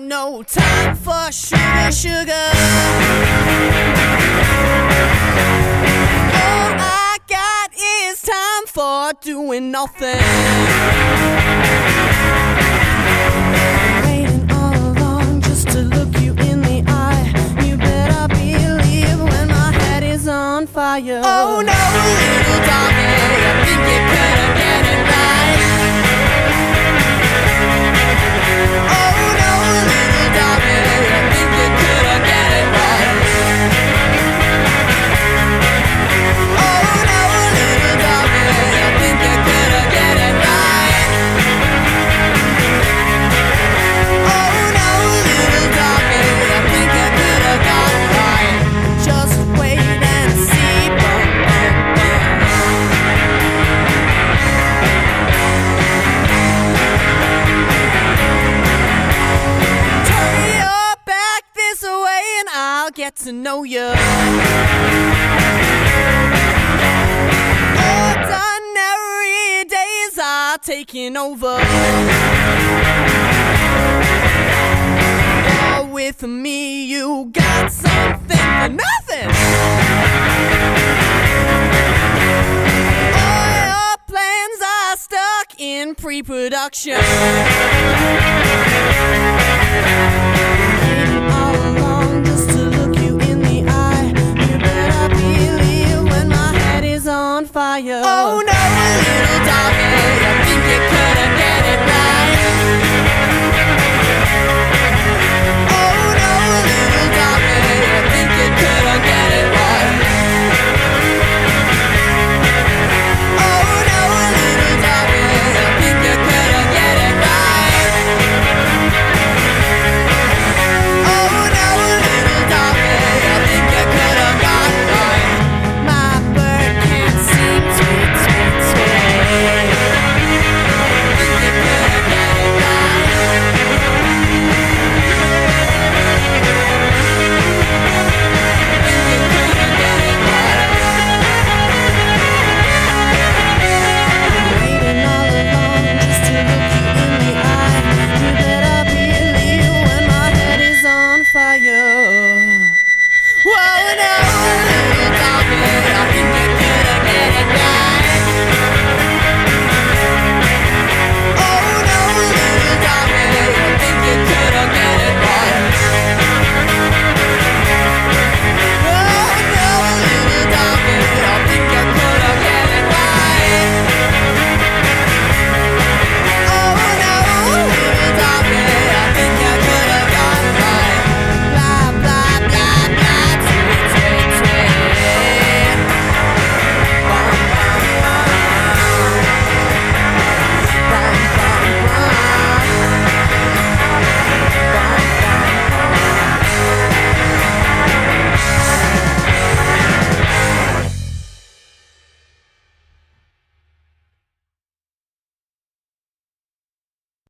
no time for sugar, sugar. All I got is time for doing nothing. Waiting all along just to look you in the eye. You better believe when my head is on fire. Oh no, little darling, I think you couldn't get it right. Oh no, little darling, I think you couldn't get it right. Oh no, little darling, I think you couldn't get it right. Oh no, little darling, I think you could've got it right. Just wait and see. Turn your back this way and I'll get to know you. Ordinary days are taking over. You're with me, you got something for nothing. All your plans are stuck in pre-production.